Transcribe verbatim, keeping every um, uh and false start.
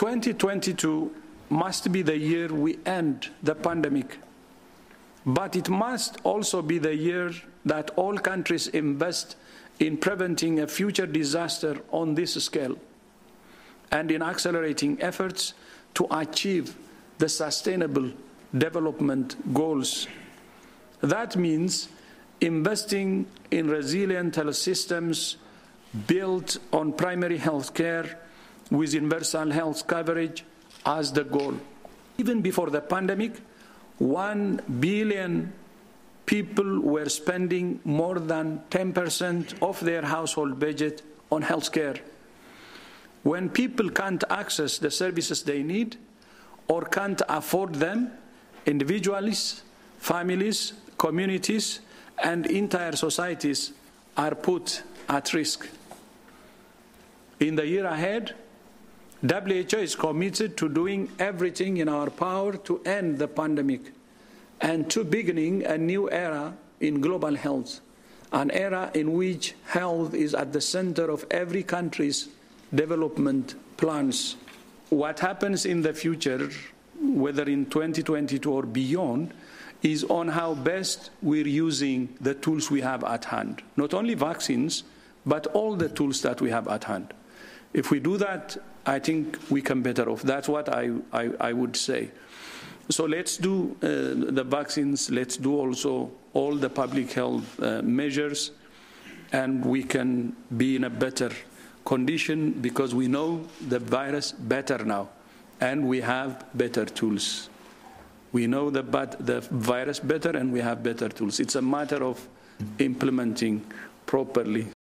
twenty twenty-two must be the year we end the pandemic, but it must also be the year that all countries invest in preventing a future disaster on this scale and in accelerating efforts to achieve the sustainable development goals. That means investing in resilient health systems built on primary health care with universal health coverage as the goal. Even before the pandemic, one billion people were spending more than ten percent of their household budget on health care. When people can't access the services they need or can't afford them, individuals, families, communities, and entire societies are put at risk. In the year ahead, W H O is committed to doing everything in our power to end the pandemic and to beginning a new era in global health, an era in which health is at the center of every country's development plans. What happens in the future, whether in twenty twenty-two or beyond, is on how best we're using the tools we have at hand. Not only vaccines, but all the tools that we have at hand. If we do that, I think we can better off. That's what I, I, I would say. So let's do uh, the vaccines, let's do also all the public health uh, measures, and we can be in a better condition because we know the virus better now, and we have better tools. We know the, the virus better, and we have better tools. It's a matter of implementing properly.